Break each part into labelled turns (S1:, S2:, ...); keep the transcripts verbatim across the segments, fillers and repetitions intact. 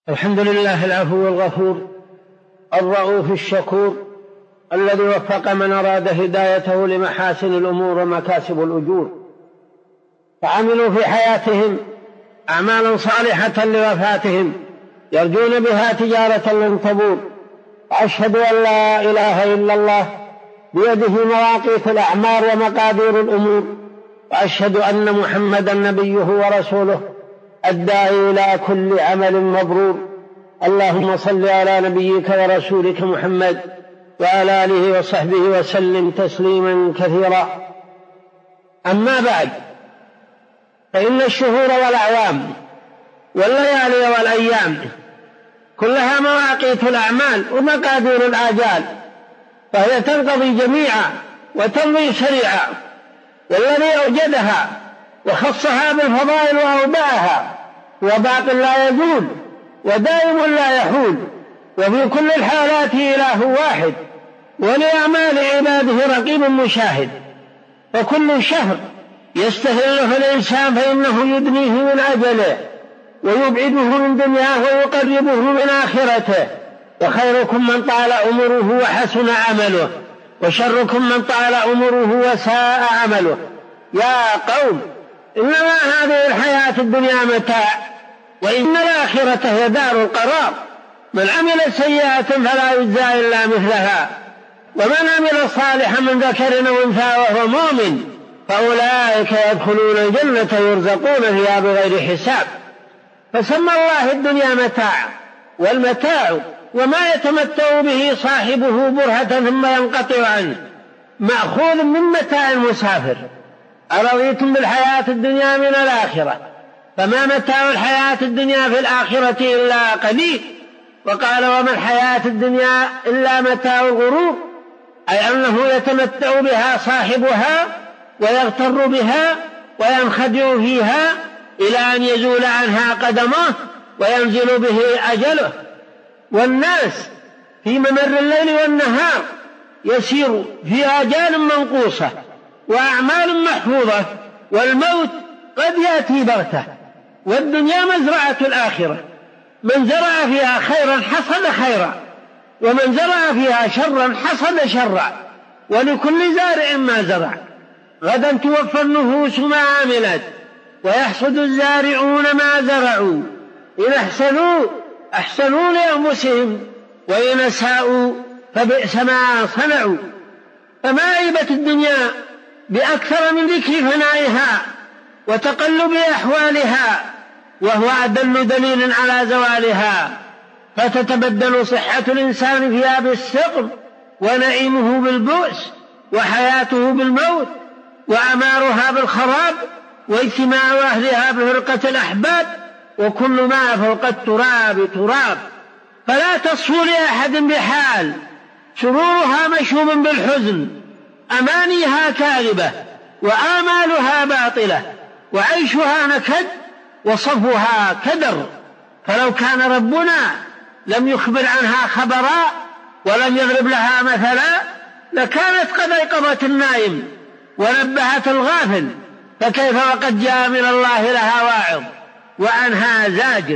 S1: الحمد لله العفو الغفور الرؤوف الشكور الذي وفق من أراد هدايته لمحاسن الأمور ومكاسب الأجور، فعملوا في حياتهم أعمالا صالحة لوفاتهم يرجون بها تجارة لن تبور. وأشهد أن لا إله إلا الله بيده مواقيت الأعمار ومقادير الأمور، وأشهد أن محمدا نبيه ورسوله الداعي إلى كل عمل مبرور. اللهم صل على نبيك ورسولك محمد وعلى آله وصحبه وسلم تسليما كثيرا. أما بعد، فإن الشهور والأعوام والليالي والأيام كلها مواقيت الأعمال ومقادير الآجال، فهي تنقضي جميعا وتمضي سريعا، والذي أوجدها وخصها بالفضائل وأودعها هو باق لا يزول ودائم لا يحول، وفي كل الحالات إله واحد، ولأعمال عباده رقيب مشاهد. فكل شهر يستهله الإنسان فإنه يدنيه من أجله ويبعده من دنياه ويقربه من آخرته. وخيركم من طال عمره وحسن عمله، وشركم من طال عمره وساء عمله. يا قوم، إنما هذه الحياة الدنيا متاع، وإن الآخرة هي دار القرار. من عمل سيئة فلا يجزى إلا مثلها، ومن عمل صالحا من ذكر أو أنثى وهو مؤمن فأولئك يدخلون الجنة يرزقون فيها بغير حساب. فسمى الله الدنيا متاع، والمتاع وما يتمتع به صاحبه برهة ثم ينقطع عنه مأخوذ من متاع المسافر. أرضيتم بالحياة الدنيا من الآخرة، فما متاع الحياة الدنيا في الآخرة إلا قليل. وقال وما الحياة الدنيا إلا متاع الغرور، أي أنه يتمتع بها صاحبها ويغتر بها وينخدع فيها إلى أن يزول عنها قدمه وينزل به أجله. والناس في ممر الليل والنهار يسير في آجال منقوصة وأعمال محفوظة، والموت قد يأتي بغتة. والدنيا مزرعة الآخرة، من زرع فيها خيرا حصد خيرا، ومن زرع فيها شرا حصد شرا، ولكل زارع ما زرع. غدا توفى النفوس ما عملت، ويحصد الزارعون ما زرعوا. إن أحسنوا أحسنوا لأنفسهم، وإن أساءوا فبئس ما صنعوا. فما عيبة الدنيا بأكثر من ذكر فنائها وتقلب أحوالها، وهو أدل دليل على زوالها. فتتبدل صحة الإنسان فيها بالسقم، ونعيمه بالبؤس، وحياته بالموت، وأعمارها بالخراب، واجتماع أهلها بفرقة الأحباب، وكل ما فوق التراب تراب. فلا تصفو لأحد بحال، سرورها مشوب بالحزن، أمانيها كاذبة، وآمالها باطلة، وعيشها نكد، وصفها كدر. فلو كان ربنا لم يخبر عنها خبرا ولم يضرب لها مثلا لكانت قد أيقظت النائم ونبهت الغافل، فكيف وقد جاء من الله لها واعظ وعنها زاجر.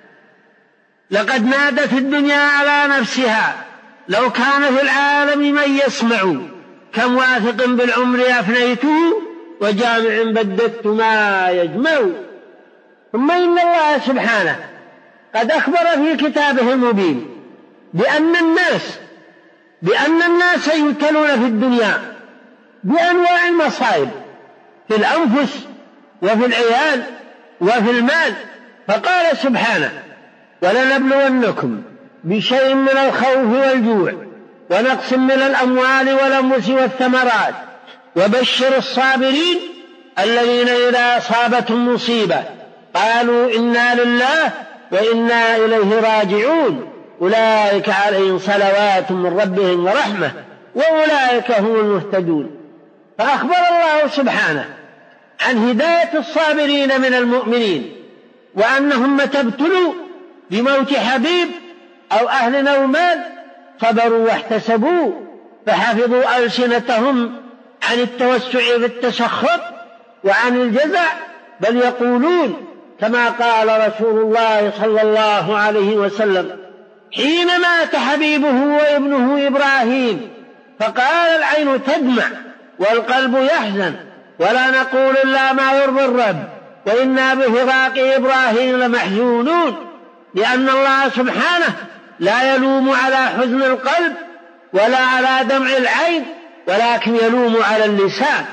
S1: لقد نادت الدنيا على نفسها لو كان في العالم من يسمع، كم واثق بالعمر أفنيته وجامع بددت ما يجمع. ثم إن الله سبحانه قد أخبر في كتابه المبين بأن الناس بأن الناس يبتلون في الدنيا بأنواع المصائب، في الأنفس وفي العيال وفي المال. فقال سبحانه ولنبلونكم بشيء من الخوف والجوع ونقص من الأموال والأنفس والثمرات وبشر الصابرين الذين إذا أصابتهم مصيبة قالوا إنا لله وإنا إليه راجعون أولئك عليهم صلوات من ربهم ورحمة وأولئك هم المهتدون. فأخبر الله سبحانه عن هداية الصابرين من المؤمنين، وأنهم متى ابتلوا بموت حبيب أو أهل أو مال صبروا واحتسبوا، فحفظوا ألسنتهم عن التوسع في التسخط وعن الجزع، بل يقولون كما قال رسول الله صلى الله عليه وسلم حين مات حبيبه وابنه إبراهيم فقال العين تدمع والقلب يحزن ولا نقول إلا ما يرضي الرب وإنا بفراق إبراهيم لمحزونون، لأن الله سبحانه لا يلوم على حزن القلب ولا على دمع العين، ولكن يلوم على اللسان.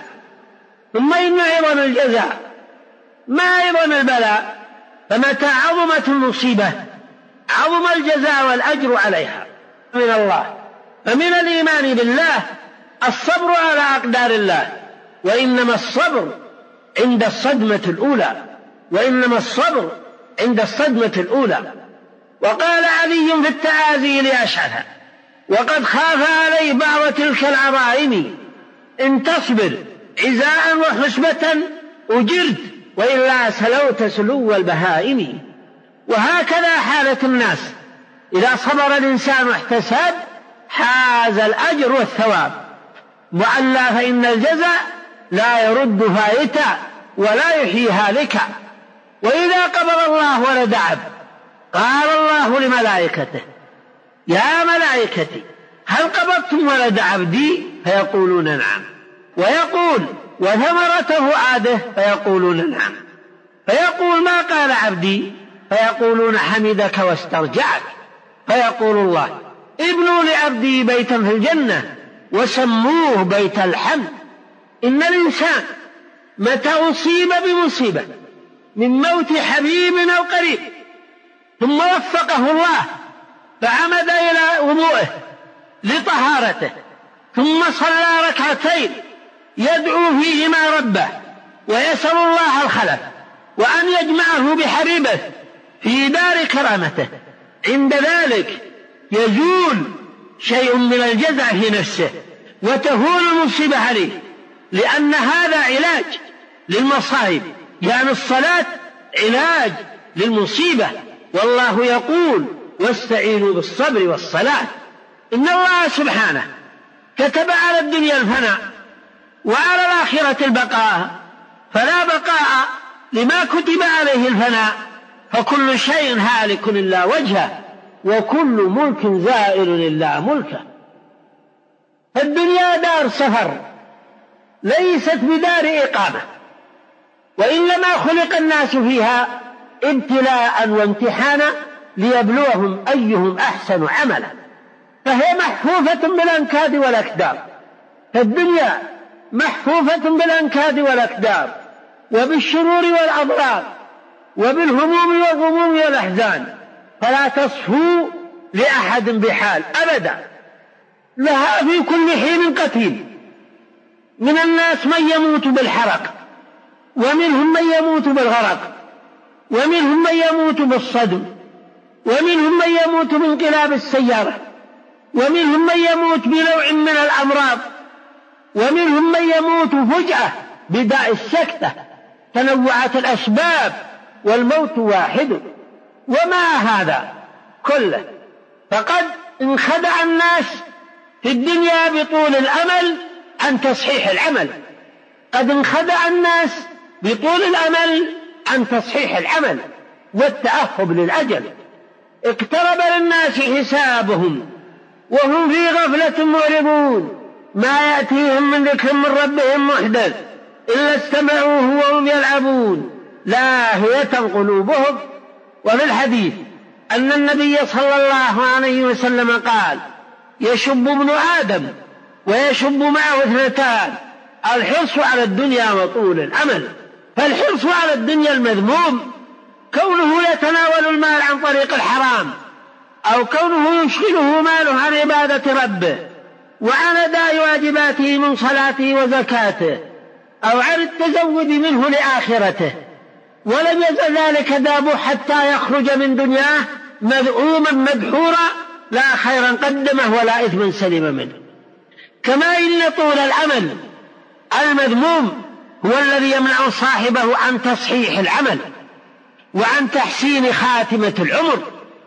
S1: ثم إن عظم الجزاء ما عظم البلاء، فمتى عظمت المصيبة عظم الجزاء والأجر عليها من الله. فمن الإيمان بالله الصبر على أقدار الله، وإنما الصبر عند الصدمة الأولى وإنما الصبر عند الصدمة الأولى. وقال علي في التعازي لأشعث وقد خاف عليه بعض تلك العظائم إن تصبر عزاء وحسبة أجرت وإلا سلوت سلو البهائم. وهكذا حالة الناس، إذا صبر الإنسان واحتسب حاز الأجر والثواب، وألا فإن الجزاء لا يرد فائتا ولا يحيي هالكا. وإذا قبض الله ولد عبد قال الله لملائكته يا ملائكتي هل قبضتم ولد عبدي؟ فيقولون نعم. ويقول وثمرته عاده؟ فيقولون نعم. فيقول ما قال عبدي؟ فيقولون حمدك واسترجعك. فيقول الله ابنوا لعبدي بيتا في الجنة وسموه بيت الحمد. إن الإنسان متى أصيب بمصيبة من موت حبيب أو قريب ثم وفقه الله فعمد إلى وضوءه لطهارته ثم صلى ركعتين يدعو فيهما ربه ويسأل الله الخلف وأن يجمعه بحبيبه في دار كرامته، عند ذلك يزول شيء من الجزع في نفسه وتهون المصيبة عليه، لأن هذا علاج للمصائب، يعني الصلاة علاج للمصيبة. والله يقول واستعينوا بالصبر والصلاة. إن الله سبحانه كتب على الدنيا الفناء وعلى الآخرة البقاء، فلا بقاء لما كتب عليه الفناء، فكل شيء هالك إلا وجهه وكل ملك زائل إلا ملكه. الدنيا دار سفر ليست بدار إقامة، وإنما خلق الناس فيها ابتلاء وامتحانا ليبلوهم أيهم أحسن عملا، فهي محفوفة بالأنكاد والأكدار. فالدنيا محفوفة بالأنكاد والأكدار وبالشرور والأضرار وبالهموم والغموم والأحزان، فلا تصفو لأحد بحال أبدا. لها في كل حين قتيل، من الناس من يموت بالحرق، ومنهم من يموت بالغرق، ومنهم من يموت بالصدم، ومنهم من يموت بانقلاب السيارة، ومنهم من يموت بنوع من الأمراض، ومنهم من يموت فجأة بداء السكتة. تنوعت الأسباب والموت واحد. وما هذا كله فقد انخدع الناس في الدنيا بطول الأمل عن تصحيح العمل، قد انخدع الناس بطول الأمل عن تصحيح العمل والتأهب للأجل. اقترب للناس حسابهم وهم في غفلة معرضون، ما يأتيهم من ذكر من ربهم محدث إلا استمعوه وهم يلعبون لاهية قلوبهم. وفي الحديث أن النبي صلى الله عليه وسلم قال يشب ابن آدم ويشب معه اثنتان، الحرص على الدنيا وطول الأمل. فالحرص على الدنيا المذموم كونه يتناول المال عن طريق الحرام، أو كونه يشغله ماله عن عبادة ربه وعن أداء واجباته من صلاته وزكاته، أو عن التزود منه لآخرته، ولم يزل ذلك دابه حتى يخرج من دنياه مذءوما مدحورا لا خيرا قدمه ولا إثما سلم منه. كما إن طول الأمل المذموم هو الذي يمنع صاحبه عن تصحيح العمل وعن تحسين خاتمة العمر.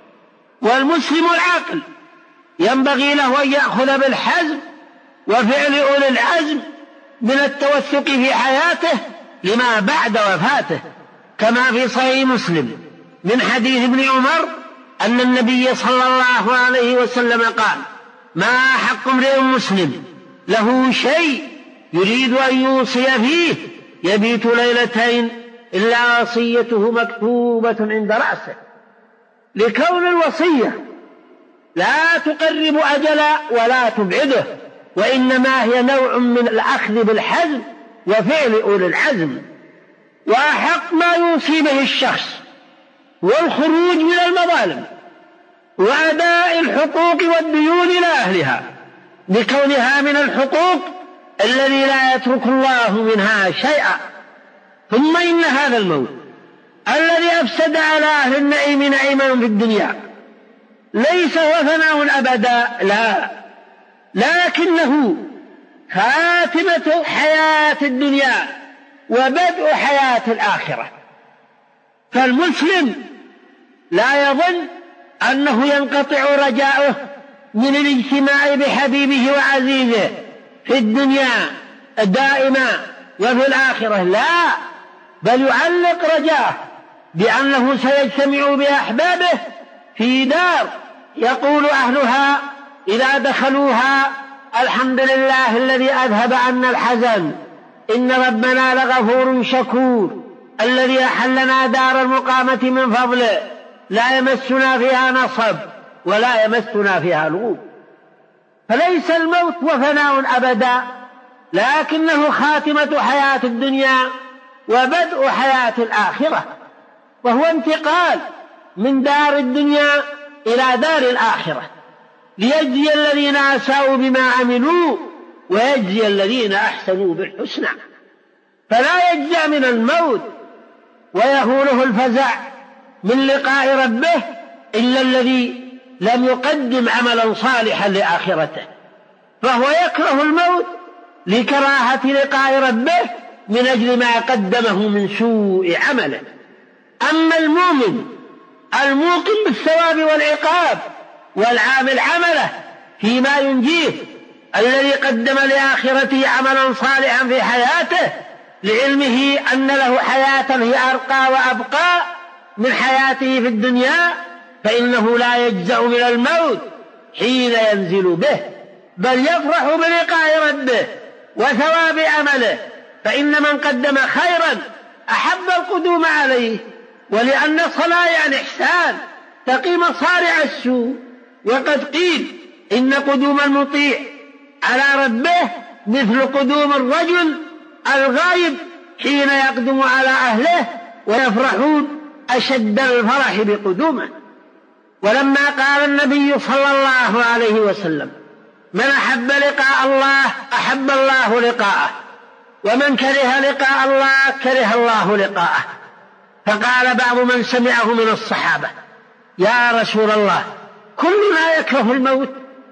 S1: والمسلم العاقل ينبغي له أن يأخذ بالحزم وفعل أولي العزم من التوثق في حياته لما بعد وفاته، كما في صحيح مسلم من حديث ابن عمر أن النبي صلى الله عليه وسلم قال: ما حق امرئ مسلم له شيء يريد أن يوصي فيه يبيت ليلتين إلا وصيته مكتوبة عند رأسه، لكون الوصية لا تقرب أجلا ولا تبعده، وإنما هي نوع من الأخذ بالحزم وفعل أولي العزم. وأحق ما يوصي به الشخص والخروج من المظالم وأداء الحقوق والديون إلى أهلها، لكونها من الحقوق الذي لا يترك الله منها شيئا. ثم إن هذا الموت الذي أفسد على أهل النعيم نعيمهم في الدنيا ليس هو فناء أبدا، لا، لكنه خاتمة حياة الدنيا وبدء حياة الآخرة. فالمسلم لا يظن أنه ينقطع رجاؤه من الاجتماع بحبيبه وعزيزه في الدنيا دائما وفي الآخرة، لا، بل يعلق رجاءه بأنه سيجتمع بأحبابه في دار يقول أهلها إذا دخلوها: الحمد لله الذي أذهب عنا الحزن، إن ربنا لغفور شكور، الذي أحلنا دار المقامة من فضله، لا يمسنا فيها نصب ولا يمسنا فيها لغوب. فليس الموت وفناء أبدا، لكنه خاتمة حياة الدنيا وبدء حياة الآخرة، وهو انتقال من دار الدنيا إلى دار الآخرة، ليجزي الذين أساءوا بما عملوا ويجزي الذين أحسنوا بالحسنى. فلا يجزع من الموت ويهوله الفزع من لقاء ربه إلا الذي لم يقدم عملا صالحا لآخرته، فهو يكره الموت لكراهة لقاء ربه من أجل ما قدمه من سوء عمله. أما المؤمن الموقن بالثواب والعقاب والعامل عمله فيما ينجيه، الذي قدم لآخرته عملا صالحا في حياته لعلمه أن له حياة هي أرقى وأبقى من حياته في الدنيا، فإنه لا يجزع من الموت حين ينزل به، بل يفرح بلقاء ربه وثواب عمله. فإن من قدم خيرا أحب القدوم عليه، ولأن صنائع الإحسان تقي مصارع السوء. وقد قيل إن قدوم المطيع على ربه مثل قدوم الرجل الغائب حين يقدم على أهله ويفرحون أشد الفرح بقدومه. ولما قال النبي صلى الله عليه وسلم: من أحب لقاء الله أحب الله لقاءه، ومن كره لقاء الله كره الله لقاءه، فقال بعض من سمعه من الصحابة: يا رسول الله، كلنا يكره الموت؟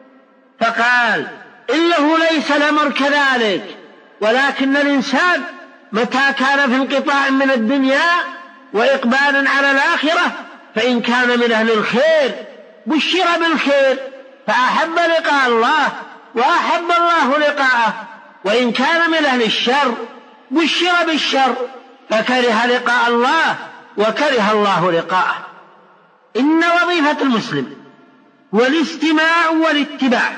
S1: فقال: إنه ليس الأمر كذلك، ولكن الإنسان متى كان في انقطاع من الدنيا وإقبال على الآخرة فإن كان من أهل الخير بشر بالخير فأحب لقاء الله وأحب الله لقاءه، وإن كان من أهل الشر بشر بالشر فكره لقاء الله وكره الله لقاءه. إن وظيفة المسلم هو الاستماع والاتباع،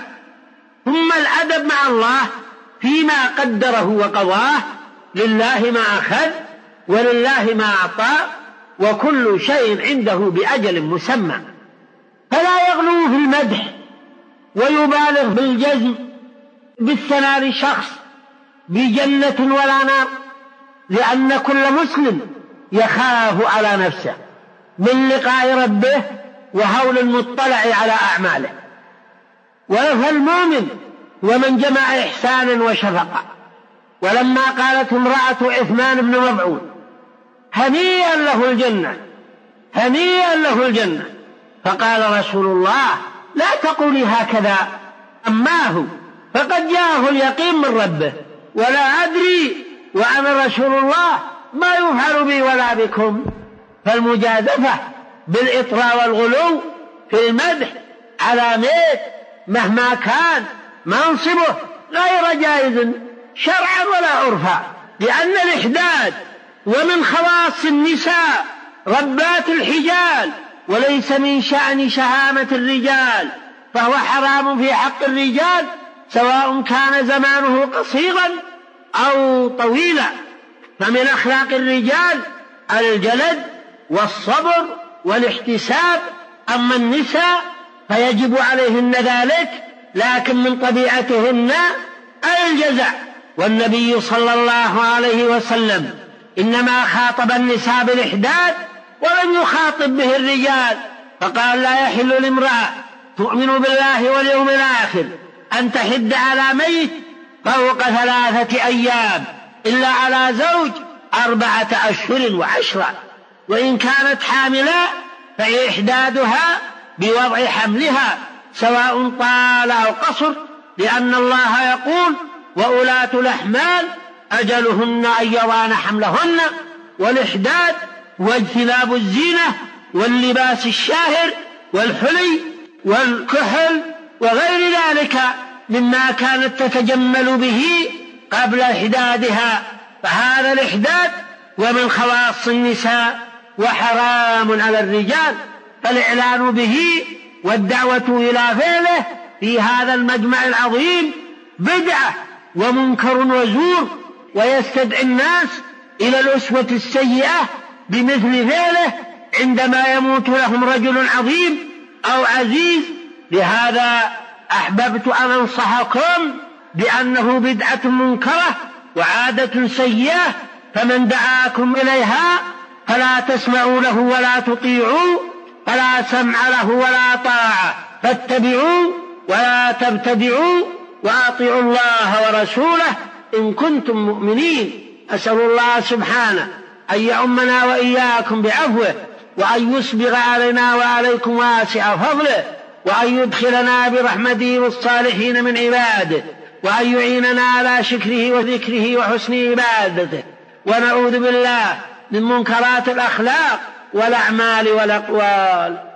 S1: ثم الأدب مع الله فيما قدره وقضاه، لله ما أخذ ولله ما أعطى، وكل شيء عنده بأجل مسمى. فلا يغلو في المدح ويبالغ بالجزم بالثناء لشخص بجنة ولا نار، لأن كل مسلم يخاف على نفسه من لقاء ربه وهول المطلع على أعماله. فالمؤمن ومن جمع إحسانا وشفقة. ولما قالت امرأة عثمان بن مظعون: هنيئا له الجنة، هنيئا له الجنة، فقال رسول الله: لا تقولي هكذا، أماه فقد جاءه اليقين من ربه، ولا أدري وأنا رسول الله ما يفعل بي ولا بكم. فالمجازفة بالإطراء والغلو في المدح على ميت مهما كان منصبه غير جائز شرعا ولا عرفا، لأن الإحداد ومن خواص النساء ربات الحجال، وليس من شأن شهامة الرجال، فهو حرام في حق الرجال سواء كان زمانه قصيرا أو طويلا. فمن أخلاق الرجال الجلد والصبر والاحتساب. أما النساء فيجب عليهن ذلك، لكن من طبيعتهن الجزع. والنبي صلى الله عليه وسلم إنما خاطب النساء بالإحداد ولم يخاطب به الرجال، فقال: لا يحل لامرأة تؤمن بالله واليوم الآخر أن تحد على ميت فوق ثلاثة أيام إلا على زوج أربعة أشهر وعشرة، وإن كانت حاملا فإحدادها بوضع حملها سواء طال أو قصر، لأن الله يقول: وأولاة الأحمال أجلهن أن يضعن حملهن. والإحداد واجتناب الزينة واللباس الشاهر والحلي والكحل وغير ذلك مما كانت تتجمل به قبل إحدادها، فهذا الإحداد ومن خواص النساء وحرام على الرجال. فالإعلان به والدعوة إلى فعله في هذا المجمع العظيم بدعة ومنكر وزور، ويستدعي الناس إلى الأسوة السيئة بمثل فعله عندما يموت لهم رجل عظيم أو عزيز. لهذا أحببت أن أنصحكم بأنه بدعة منكرة وعادة سيئة، فمن دعاكم إليها فلا تسمعوا له ولا تطيعوا، فلا سمع له ولا طاعة، فاتبعوا ولا تبتدعوا وأطيعوا الله ورسوله إن كنتم مؤمنين. أسأل الله سبحانه أن يعمنا وإياكم بعفوه، وأن يسبغ علينا وعليكم واسع فضله، وأن يدخلنا برحمته والصالحين من عباده، وأن يعيننا على شكره وذكره وحسن عبادته. ونعوذ بالله من منكرات الأخلاق والأعمال والأقوال.